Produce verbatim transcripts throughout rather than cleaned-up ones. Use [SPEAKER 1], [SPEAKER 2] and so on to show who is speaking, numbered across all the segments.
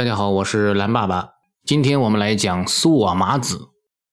[SPEAKER 1] 大家好，我是蓝爸爸。今天我们来讲苏我麻子。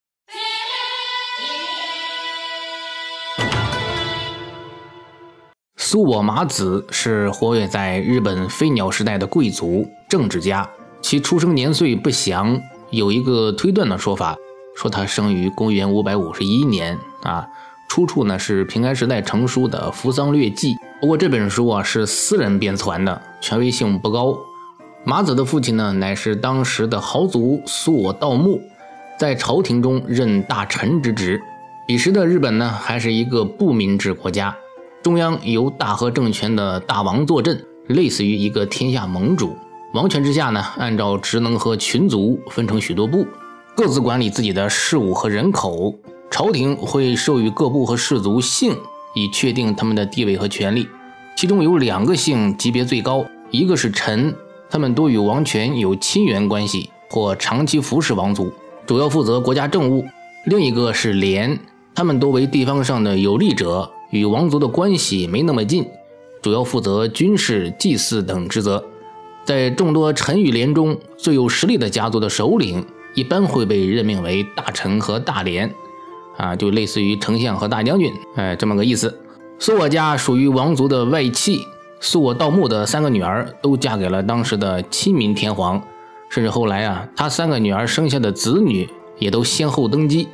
[SPEAKER 1] 苏我麻子是活跃在日本飞鸟时代的贵族政治家，其出生年岁不详，有一个推断的说法，说他生于公元五百五十一年啊，出处呢是平安时代成书的《扶桑略记》，不过这本书啊是私人编纂的，权威性不高。麻子的父亲呢乃是当时的豪族苏我道穆，在朝廷中任大臣之职。彼时的日本呢还是一个不民制国家，中央由大和政权的大王坐镇，类似于一个天下盟主。王权之下呢，按照职能和群族分成许多部，各自管理自己的事务和人口。朝廷会授予各部和氏族姓，以确定他们的地位和权力。其中有两个姓级别最高，一个是臣，他们多与王权有亲缘关系或长期服侍王族，主要负责国家政务；另一个是廉，他们多为地方上的有力者，与王族的关系没那么近，主要负责军事、祭祀等职责。在众多臣与廉中，最有实力的家族的首领一般会被任命为大臣和大廉啊，就类似于丞相和大将军，哎，这么个意思。苏我家属于王族的外戚，苏我道穆的三个女儿都嫁给了当时的亲民天皇，甚至后来啊，他三个女儿生下的子女也都先后登基。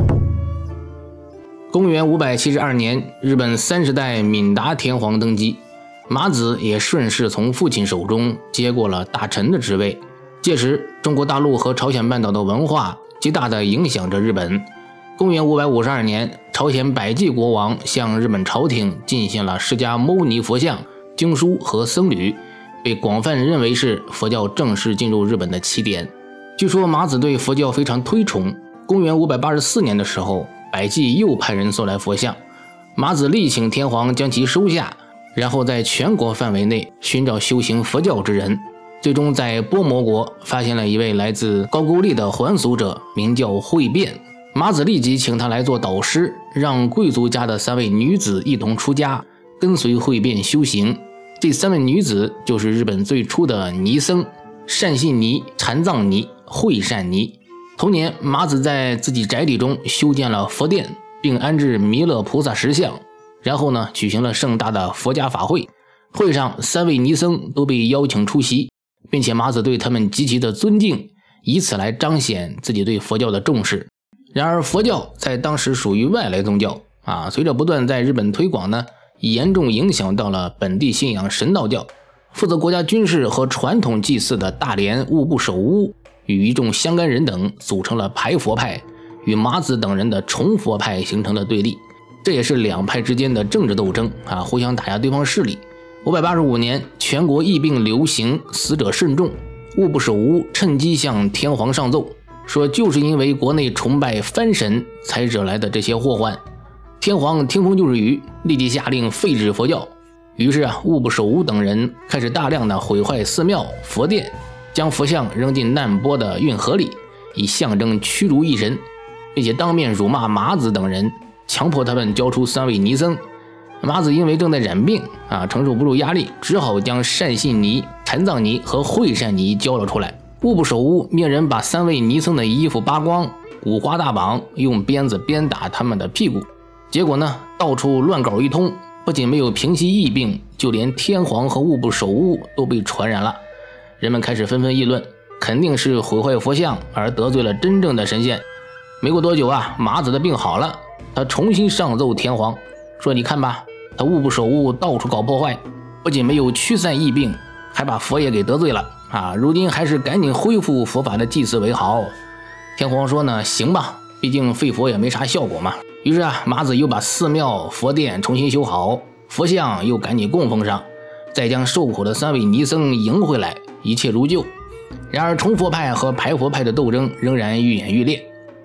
[SPEAKER 1] 公元五百七十二年，日本三十代闵达天皇登基，麻子也顺势从父亲手中接过了大臣的职位。届时，中国大陆和朝鲜半岛的文化极大地影响着日本。公元五百五十二年，朝鲜百济国王向日本朝廷进献了释迦牟尼佛像、经书和僧侣，被广泛认为是佛教正式进入日本的起点。据说麻子对佛教非常推崇。公元五百八十四年的时候，百济又派人送来佛像，麻子力请天皇将其收下，然后在全国范围内寻找修行佛教之人。最终在波摩国发现了一位来自高句丽的还俗者，名叫慧辩。麻子立即请他来做导师，让贵族家的三位女子一同出家，跟随慧辩修行。这三位女子就是日本最初的尼僧：善信尼、禅藏尼、慧善尼。同年，麻子在自己宅邸中修建了佛殿，并安置弥勒菩萨石像，然后呢，举行了盛大的佛家法会。会上，三位尼僧都被邀请出席，并且麻子对他们极其的尊敬，以此来彰显自己对佛教的重视。然而，佛教在当时属于外来宗教啊，随着不断在日本推广呢，严重影响到了本地信仰神道教。负责国家军事和传统祭祀的大连务部守屋与一众相干人等组成了排佛派，与麻子等人的崇佛派形成了对立，这也是两派之间的政治斗争啊，互相打压对方势力。五百八十五年，全国疫病流行，死者甚众，务部守屋趁机向天皇上奏，说就是因为国内崇拜藩神才惹来的这些祸患。天皇听风就是雨，立即下令废止佛教。于是啊，务部守屋等人开始大量的毁坏寺庙、佛殿，将佛像扔进难波的运河里，以象征驱逐异神，并且当面辱骂麻子等人，强迫他们交出三位尼僧。麻子因为正在染病啊，承受不住压力，只好将善信尼、禅藏尼和慧善尼交了出来。务部守屋命人把三位尼僧的衣服扒光，五花大绑，用鞭子鞭打他们的屁股。结果呢，到处乱搞一通，不仅没有平息疫病，就连天皇和务部守屋都被传染了。人们开始纷纷议论，肯定是毁坏佛像而得罪了真正的神仙。没过多久啊，麻子的病好了，他重新上奏天皇，说你看吧，他务部守屋到处搞破坏，不仅没有驱散疫病，还把佛爷给得罪了啊！如今还是赶紧恢复佛法的祭祀为好。天皇说呢，行吧，毕竟废佛也没啥效果嘛。于是啊，麻子又把寺庙、佛殿重新修好，佛像又赶紧供奉上，再将受苦的三位尼僧迎回来，一切如旧。然而崇佛派和排佛派的斗争仍然愈演愈烈。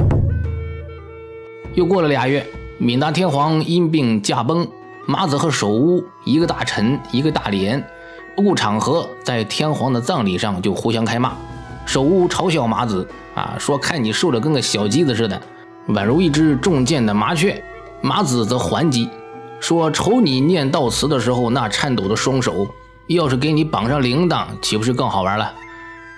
[SPEAKER 1] 又过了俩月，闵达天皇因病驾崩，麻子和守屋一个大臣一个大廉，不顾场合，在天皇的葬礼上就互相开骂。守屋嘲笑麻子啊，说看你瘦得跟个小鸡子似的，宛如一只中箭的麻雀。麻子则还击，说瞅你念悼词的时候那颤抖的双手，要是给你绑上铃铛，岂不是更好玩了？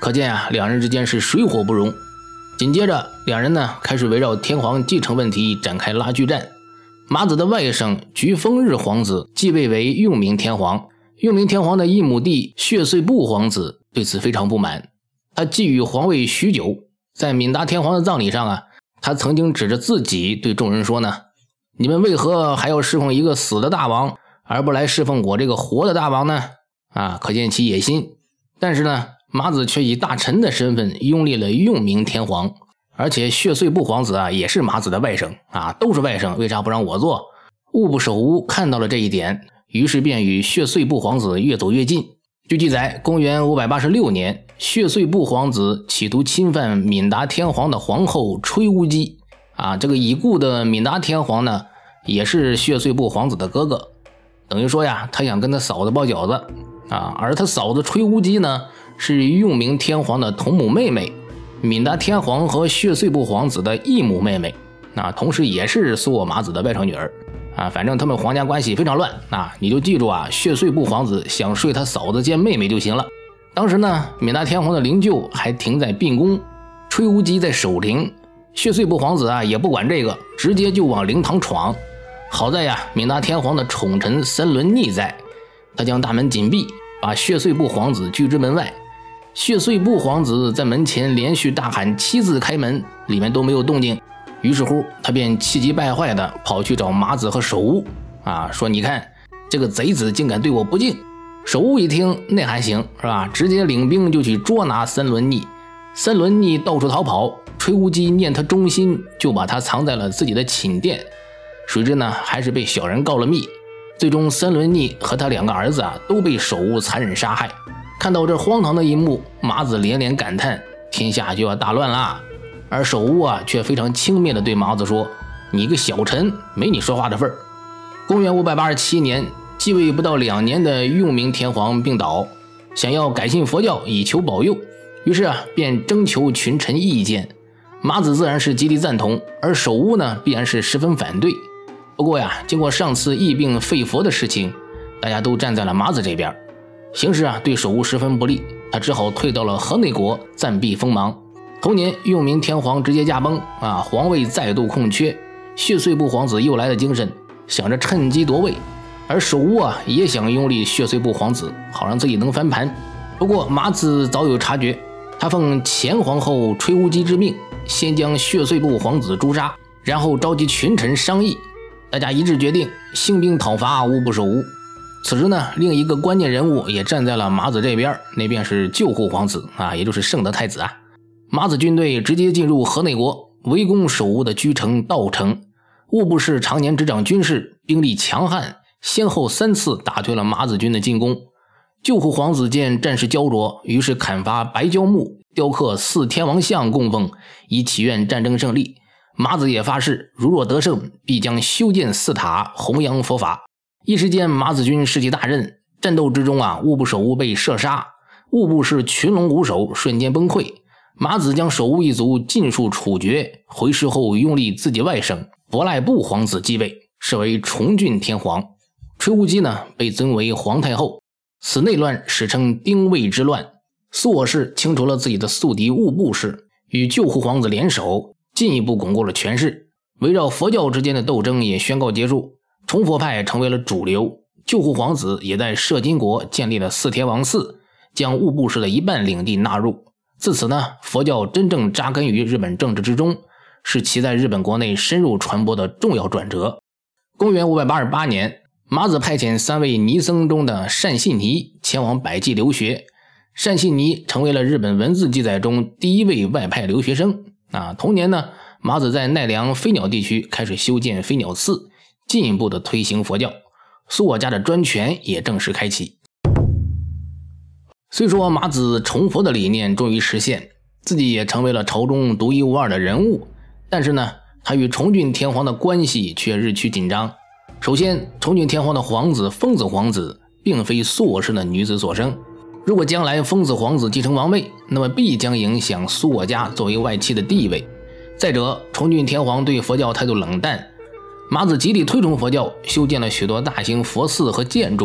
[SPEAKER 1] 可见啊，两人之间是水火不容。紧接着，两人呢开始围绕天皇继承问题展开拉锯战。马子的外甥菊风日皇子继位为用明天皇，用明天皇的异母弟血碎部皇子对此非常不满，他觊觎皇位许久。在敏达天皇的葬礼上啊，他曾经指着自己对众人说呢：你们为何还要侍奉一个死的大王，而不来侍奉我这个活的大王呢？啊，可见其野心。但是呢，马子却以大臣的身份拥立了用明天皇，而且血碎部皇子啊也是马子的外甥啊，都是外甥，为啥不让我做？物部首乌看到了这一点，于是便与血碎部皇子越走越近。据记载，公元五百八十六年，血碎部皇子企图侵犯敏达天皇的皇后吹乌姬啊，这个已故的敏达天皇呢，也是血碎部皇子的哥哥，等于说呀，他想跟他嫂子包饺子啊，而他嫂子吹乌姬呢，是用明天皇的同母妹妹，敏达天皇和血碎部皇子的异母妹妹啊，同时也是苏我马子的外甥女儿啊，反正他们皇家关系非常乱啊，你就记住啊，血碎部皇子想睡他嫂子兼妹妹就行了。当时呢，敏达天皇的灵柩还停在病宫，吹乌姬在守灵，血碎部皇子啊也不管这个，直接就往灵堂闯。好在呀，敏达天皇的宠臣三轮逆在，他将大门紧闭，把血碎部皇子拒之门外。血碎部皇子在门前连续大喊七字开门，里面都没有动静。于是乎，他便气急败坏的跑去找马子和首乌啊，说你看这个贼子竟敢对我不敬。首乌一听内涵行是吧，直接领兵就去捉拿三轮逆。三轮逆到处逃跑，吹乌姬念他忠心，就把他藏在了自己的寝殿。谁知呢，还是被小人告了密。最终三轮逆和他两个儿子啊都被首乌残忍杀害。看到这荒唐的一幕，马子连连感叹天下就要大乱啦。而首乌啊却非常轻蔑地对马子说：你个小臣，没你说话的份儿。公元五百八十七年，继位不到两年的用明天皇病倒，想要改信佛教以求保佑，于是啊便征求群臣意见。马子自然是极力赞同，而首乌呢必然是十分反对。不过呀，经过上次疫病废佛的事情，大家都站在了马子这边，形势啊对首乌十分不利，他只好退到了河内国暂避锋芒。同年，用明天皇直接驾崩啊，皇位再度空缺，血碎部皇子又来了精神，想着趁机夺位。而首乌啊也想拥立血碎部皇子，好让自己能翻盘。不过马子早有察觉，他奉前皇后吹乌姬之命，先将血碎部皇子诛杀，然后召集群臣商议，大家一致决定兴兵讨伐物部首乌。此时呢，另一个关键人物也站在了马子这边，那便是救护皇子啊，也就是圣德太子啊。马子军队直接进入河内国，围攻首乌的居城稻城。物部氏常年执掌军事，兵力强悍，先后三次打退了马子军的进攻。救护皇子见战事焦灼，于是砍伐白蕉木，雕刻四天王像供奉，以祈愿战争胜利。马子也发誓，如若得胜，必将修建寺塔，弘扬佛法。一时间，马子军士气大振，战斗之中啊，物部首乌被射杀，物部氏群龙无首，瞬间崩溃。马子将首乌一族尽数处决，回师后拥立自己外甥博赖部皇子继位，是为崇峻天皇。吹乌姬呢，被尊为皇太后。此内乱史称丁未之乱。苏我氏清除了自己的宿敌物部氏，与救护皇子联手，进一步巩固了权势。围绕佛教之间的斗争也宣告结束，崇佛派成为了主流。救护皇子也在摄津国建立了四天王寺，将物部氏的一半领地纳入。自此呢，佛教真正扎根于日本政治之中，是其在日本国内深入传播的重要转折。公元五百八十八年，马子派遣三位尼僧中的善信尼前往百济留学，善信尼成为了日本文字记载中第一位外派留学生啊。同年呢，马子在奈良飞鸟地区开始修建飞鸟寺，进一步的推行佛教，苏我家的专权也正式开启。虽说马子崇佛的理念终于实现，自己也成为了朝中独一无二的人物，但是呢，他与崇峻天皇的关系却日趋紧张。首先，崇峻天皇的皇子丰子皇子并非苏我氏的女子所生，如果将来丰子皇子继承王位，那么必将影响苏我家作为外戚的地位。再者，崇峻天皇对佛教态度冷淡，马子极力推崇佛教，修建了许多大型佛寺和建筑，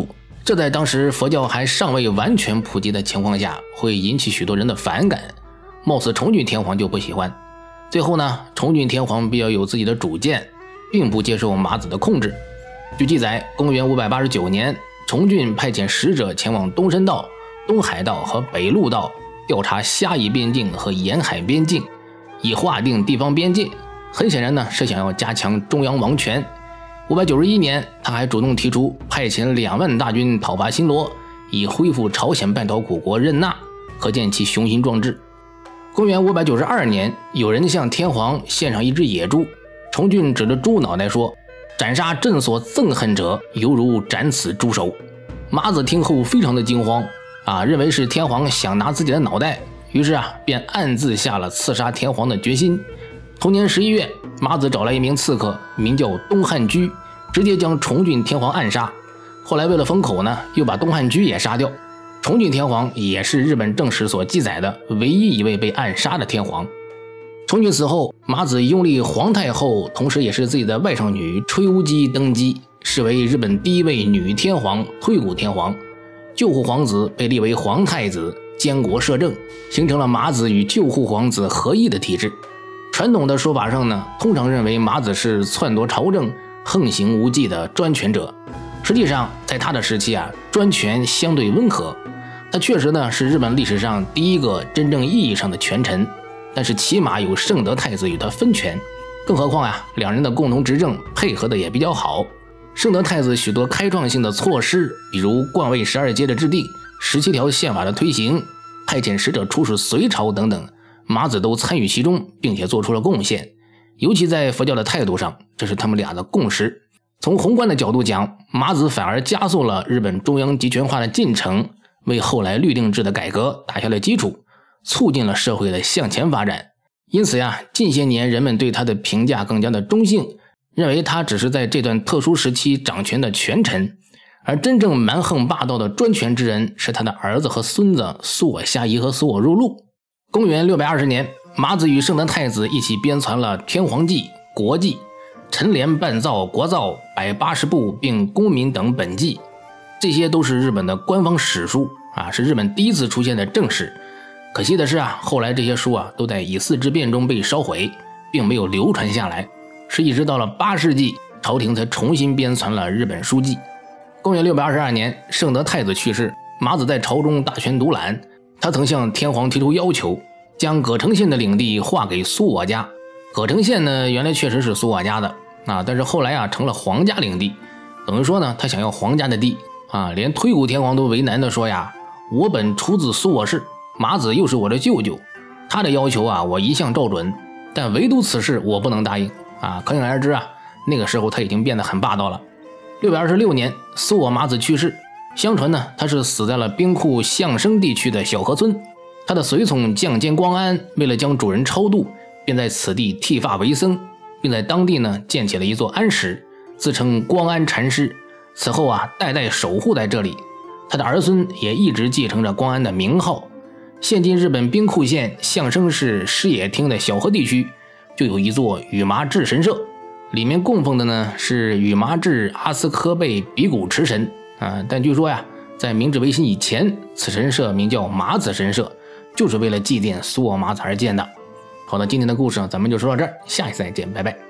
[SPEAKER 1] 这在当时佛教还尚未完全普及的情况下，会引起许多人的反感，貌似崇峻天皇就不喜欢。最后呢，崇峻天皇比较有自己的主见，并不接受马子的控制。据记载，公元五百八十九年，崇峻派遣使者前往东深道、东海道和北陆道调查虾夷边境和沿海边境，以划定地方边界。很显然呢，是想要加强中央王权。五百九十一年，他还主动提出派遣两万大军讨伐新罗，以恢复朝鲜半岛古国任纳，可见其雄心壮志。公元五百九十二年，有人向天皇献上一只野猪，崇峻指着猪脑袋说：“斩杀朕所憎恨者，犹如斩此猪首。”马子听后非常的惊慌啊，认为是天皇想拿自己的脑袋，于是啊，便暗自下了刺杀天皇的决心。同年十一月，马子找来一名刺客，名叫东汉居，直接将崇峻天皇暗杀。后来为了封口呢，又把东汉居也杀掉。崇峻天皇也是日本正史所记载的唯一一位被暗杀的天皇。崇峻死后，马子拥立皇太后，同时也是自己的外甥女吹乌姬登基，是为日本第一位女天皇推古天皇。救护皇子被立为皇太子，监国摄政，形成了马子与救护皇子合一的体制。传统的说法上呢，通常认为马子是篡夺朝政、横行无忌的专权者。实际上，在他的时期啊，专权相对温和。他确实呢是日本历史上第一个真正意义上的权臣，但是起码有圣德太子与他分权。更何况啊，两人的共同执政配合的也比较好。圣德太子许多开创性的措施，比如冠位十二阶的制定、十七条宪法的推行、派遣使者出使隋朝等等，马子都参与其中，并且做出了贡献。尤其在佛教的态度上，这是他们俩的共识。从宏观的角度讲，马子反而加速了日本中央集权化的进程，为后来律令制的改革打下了基础，促进了社会的向前发展。因此呀，近些年人们对他的评价更加的中性，认为他只是在这段特殊时期掌权的权臣，而真正蛮横霸道的专权之人是他的儿子和孙子苏我虾夷和苏我入鹿。公元六百二十年，马子与圣德太子一起编纂了《天皇纪》《国纪》《陈连办造国造》百八十部并公民等本纪，这些都是日本的官方史书啊，是日本第一次出现的正史。可惜的是啊，后来这些书啊都在乙巳之变中被烧毁，并没有流传下来，是一直到了八世纪，朝廷才重新编纂了日本书纪。公元六百二十二年，圣德太子去世，马子在朝中大权独揽，他曾向天皇提出要求，将葛城县的领地划给苏我家。葛城县呢，原来确实是苏我家的啊，但是后来啊成了皇家领地，等于说呢，他想要皇家的地啊，连推古天皇都为难的说呀，我本出自苏我氏，马子又是我的舅舅，他的要求啊，我一向照准，但唯独此事我不能答应啊。可想而知啊，那个时候他已经变得很霸道了。六百二十六年，苏我马子去世，相传呢，他是死在了兵库相生地区的小河村。他的随从将监光安为了将主人超度，便在此地剃发为僧，并在当地呢建起了一座安室，自称光安禅师。此后啊，代代守护在这里。他的儿孙也一直继承着光安的名号。现今日本兵库县相生市矢野町的小河地区，就有一座羽麻智神社，里面供奉的呢是羽麻智阿斯科贝比古池神啊。但据说呀，在明治维新以前，此神社名叫麻子神社，就是为了祭奠苏我马子而建的。好的，今天的故事咱们就说到这儿，下一次再见，拜拜。